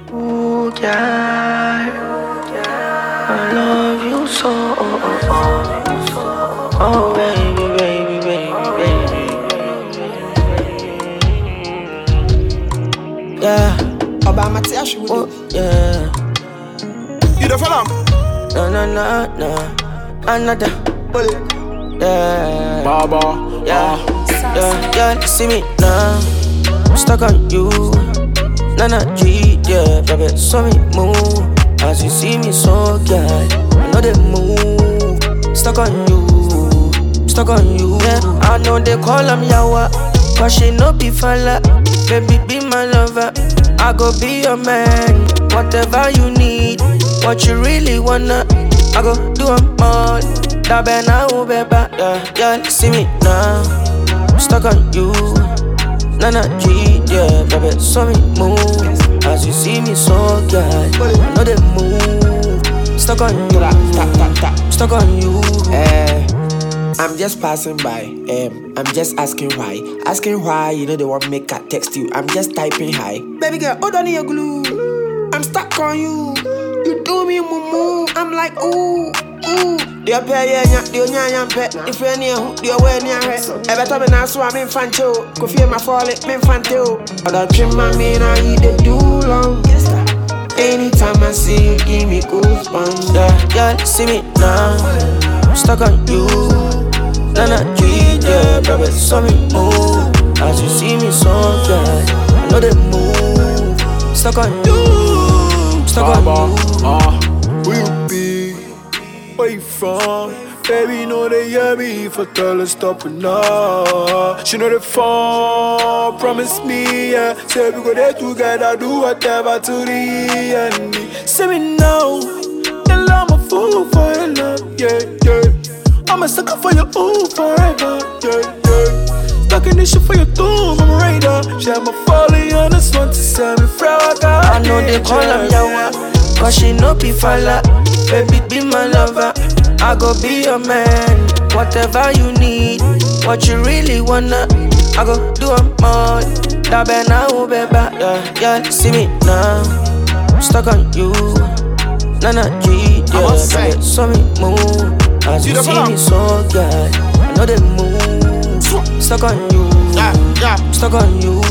Ooh, yeah, I love you so. Oh, baby, baby, baby, baby. Yeah. Obama Tiash with you. Yeah. You the fella? No. Another. Bullet. Yeah. Baba. Yeah. See me now. I'm stuck on you. Nana G, yeah, baby, saw me move. As you see me so good, I know they move. Stuck on you, yeah. I know they call him Yawa, but she no be fella. Baby, be my lover, I go be your man. Whatever you need, what you really wanna, I go do 'em all. Da bena ubeba, yeah, see me now. I'm stuck on you. Nana G, yeah, baby, saw me move. As you see me so good, I know they move. Stuck on you, stuck on you. I'm just passing by. I'm just asking why. You know they want me to text you. I'm just typing hi. Baby girl, hold on your glue. I'm stuck on you. You do me mumu. I'm like ooh. Dear pay nya pet. If you near who dear way near her. Every time I saw I'm infantile. Could feel my falling, me infantile. I got trim my man, I eat the do long. Anytime I see you, give me goosebumps. Yeah, see me now. I'm stuck on you. Nana G, yeah, baby, saw me move. As you see me so good, I know they move. Stuck on you, stuck on you. Where you be? Where you from? Baby, know they hear me if I tell her stop it now. She know the phone, promise me, yeah. Say we go there together, do whatever to the end. Say me now, and I'm a fool for your love, yeah. I'm a sucker for your ooh forever, yeah. Stuck in this shit for your tomb, I'm a raider. She had my folly on this one to send me fraud. I know they call him Yawa, cause she no be fella. Baby, be my lover, I go be your man. Whatever you need, what you really wanna, I go do 'em all. Da bena ubeba, yeah, see me now. I'm stuck on you. Nana G, yeah, baby, saw me move. As you see me so good, I know they move. Stuck on you, stuck on you.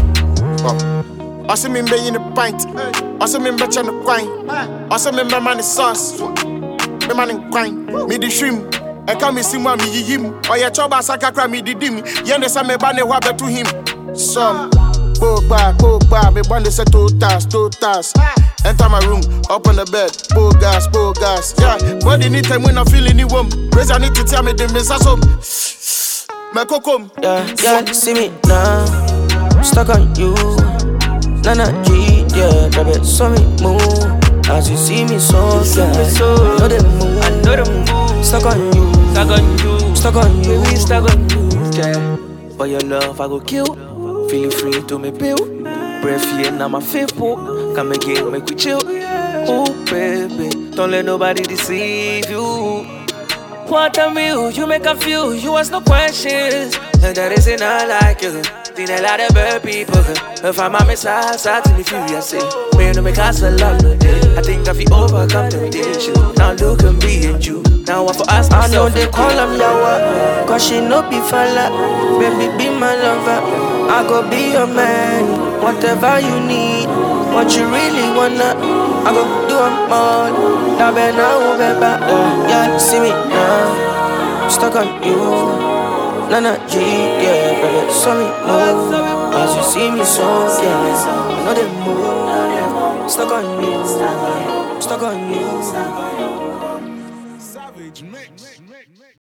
Also me in the pint, also me betcha the wine, also me man the sauce, me man in wine, me the shrimp. I come see me him, or your choba sakakra me the dim. Yende sa me bane wabe to him. Some poke back, me bande se totas. Enter my room, up on the bed, pull gas. Yeah, but anytime when I feel any warm, praise I need to tell me the message home. Me kokom. Yeah, see me now. I'm stuck on you. Nana G, yeah, baby, saw me move. As you see me so good, I know they move. Stuck on you, stuck on you, yeah. For your love, I go kill. Feeling free to me bill. Breath here, now my faithful. Come again, make we chill. Oh, baby, don't let nobody deceive you. What a meal, you make a feel. You ask no questions. And that isn't I like you. Think a lot of bad people. If I'm a message, I tell me furious. Me no make us a lot of day. I think I feel overcome temptation. Now look at me and you. Now I for ask myself. I know they call him Yawa, cause she no be fella. Baby, be my lover, I go be your man. Whatever you need, what you really wanna, I go do 'em all. Da bena ubeba, yeah, see me now. Stuck on you. Nana G, yeah, baby, saw me move. As you see me so, yeah, I know they move. Stuck on you, stuck on you. Savage mix.